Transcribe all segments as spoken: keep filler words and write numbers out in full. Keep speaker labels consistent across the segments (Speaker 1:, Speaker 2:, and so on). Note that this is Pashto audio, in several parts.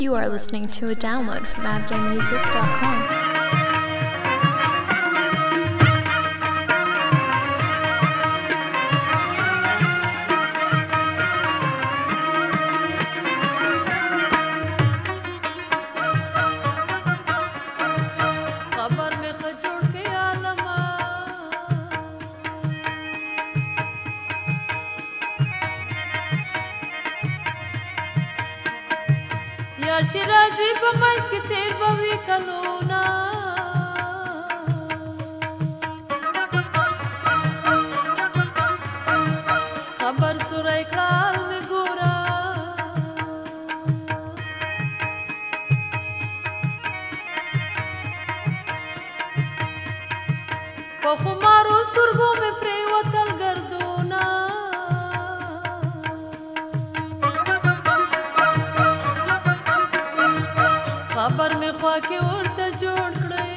Speaker 1: You are listening to a download from afghan music dot com.
Speaker 2: یار چې راځي په منځ کې تیر به وي کلونه خبر سوری کړل مې ګوره په خمارو سترګو مې پرېوتل ګردونه خبر میں خواہ کے ورته جوړ کړی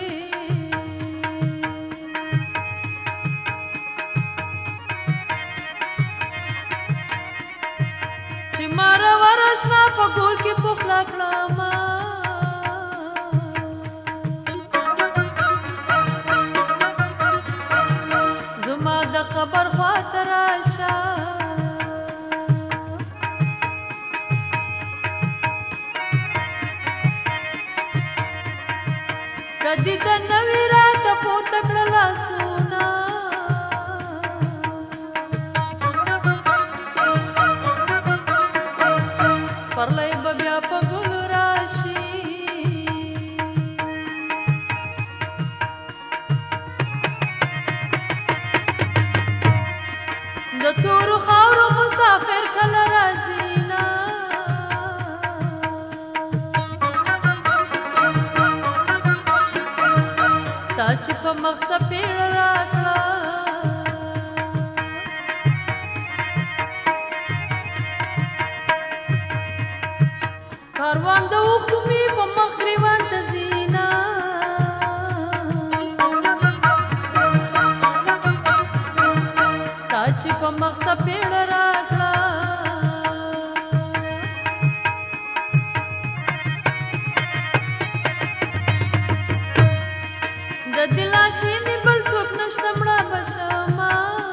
Speaker 2: چې مارا ورشنا په ګور کې پخلا کړم زما د خبر خواته راشه کدی د نوی رات پورته کړه لاسونه سپرلی به بیا په ګلو راشي د تورو خاورو مسافر کله راځي نه تا چې په مخ څپېړه راکړه کاروان د اوښکو مې په مخ ګریوان ته ځي نه تا چې په مخ څپېړه راکړه د دلاسې مې بل څوک نشته مړه به شمه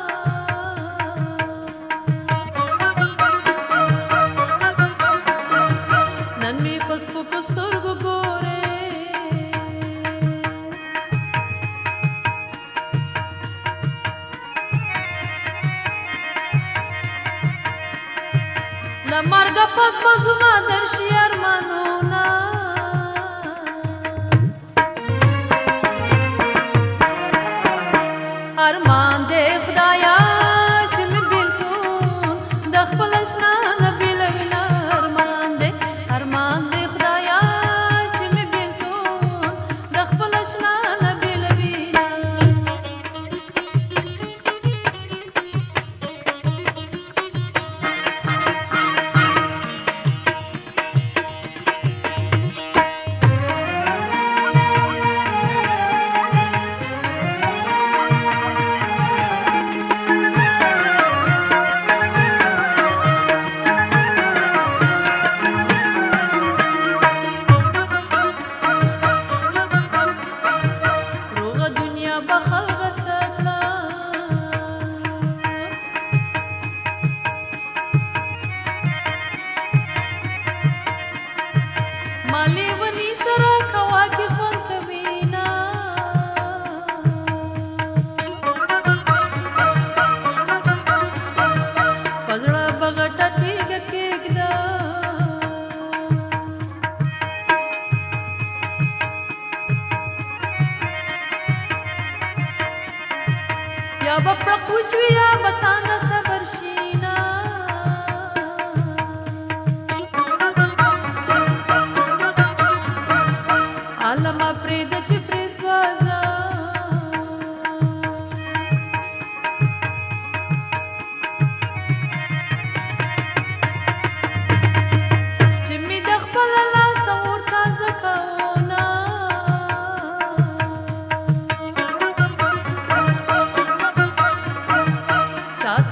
Speaker 2: نن مې په سپکو سترګو ګورې له مرګه پس به زما درشي ارمانونه ارمان دې خدایا چې مې بېلتون د خپل اشنا نه بېلوینه ارمان دې ارمان دې خدایا چې مې بېلتون د خپل اشنا نه بېلوینه مالی ونی سره کوا کې خوند کوي نه په زړه به غټه تیږه کېږده یا به پړق وچوي یا به تانه صبر شي نه عالمه پرېږده چې پرې سوځه چې مې د خپله لاسه اور تازه کوونه چاته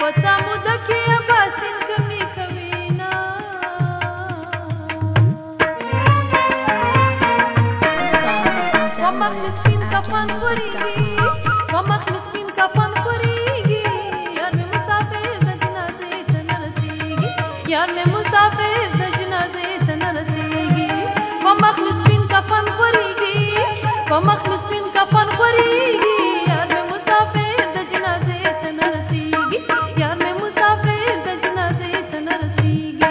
Speaker 2: پڅا مود کې اباسین کمی کوینا
Speaker 1: This song has been
Speaker 2: ومخ
Speaker 1: downloaded
Speaker 2: مسكين
Speaker 1: from
Speaker 2: کفن
Speaker 1: afghan music dot com.
Speaker 2: خوريږي ومخ مسكين کفن خوريږي یار مې مسافر د جنازې ته نه رسیږي یار مې مسافر د جنازې ته نه رسیږي ومخ مسكين کفن خوريږي ومخ مسكين کفن خوريږي یار مې مسافر د جنازې ته نه رسیږي یار مې مسافر د جنازې ته نه رسیږي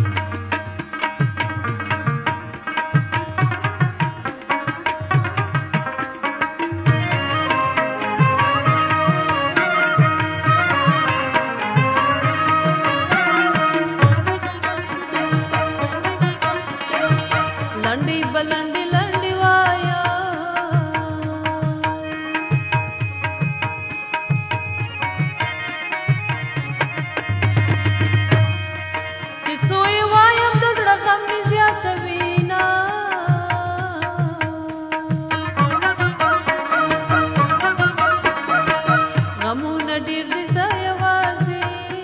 Speaker 2: لنډي بلنډي لنډي وایا چې څو یې وایم د زړه غم مې زیاتوينا غمونه ډېر دي زه یوازې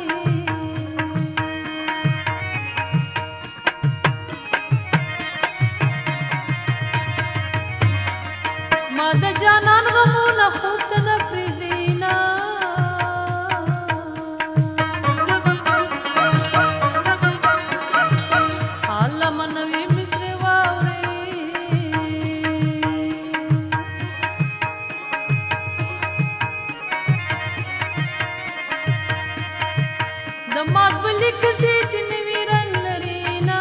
Speaker 2: ما د جانان غمونه خوب ته نه پرېږدينا حاله منوي مې سرې واورې د مات به لیک سي چې نوي رنګ لري نه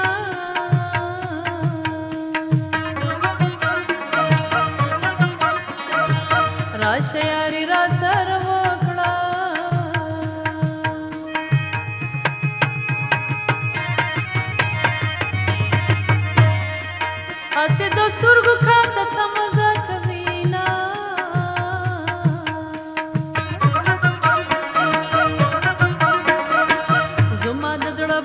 Speaker 2: راشه یاري را سره وکړه هسې د سترګو کاته څه مزه کوينا زما د زړه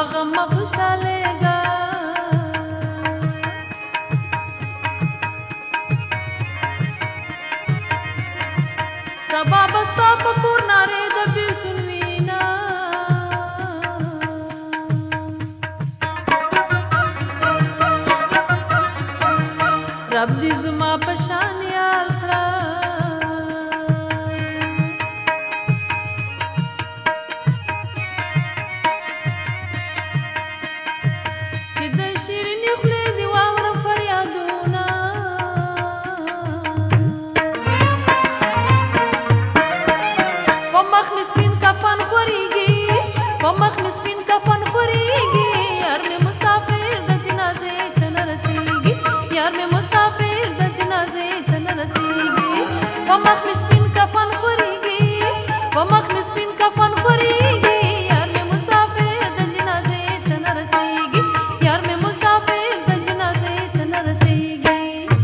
Speaker 2: غم مه خوشحالېږه سبا به ستا په کور نارې د بېلتون وینا رب دې زما په شان یال کړه چې د شیرینې خولې دې واورم فریادونه په مخ مې سپین کفن خورېږي په مخ مې سپین کفن خورېږي یار مې مسافر د جنازې ته نه رسېږي یار مې مسافر د جنازې ته نه رسېږي په مخ مې سپین کفن خورېږي په مخ مې سپین کفن خورېږي یار مې مسافر د جنازې ته نه رسېږي یار مې مسافر د جنازې ته نه رسېږي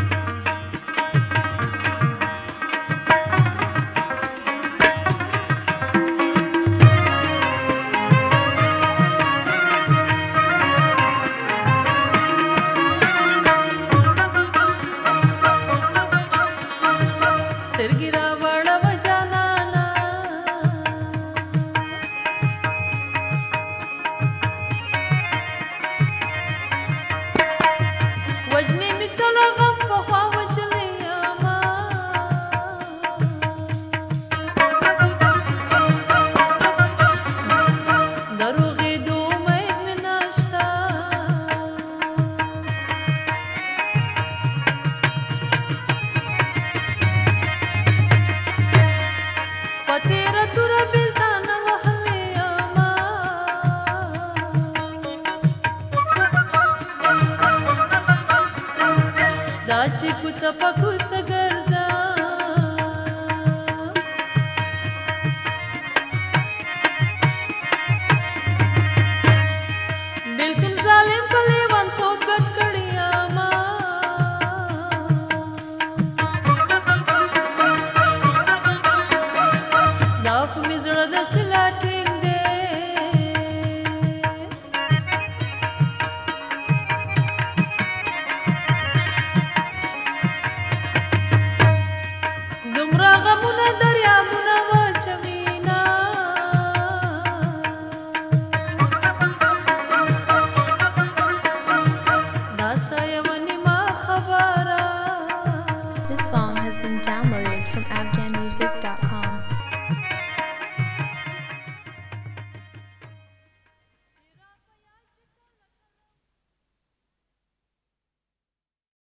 Speaker 2: سترګې راوړوه جانانه وجنې مې څه له غم پخوا وجلې یمه د روغېدو امید مې نشته په تېره توره بېلتانه وهلې یمه دا چې کوڅه په کوڅه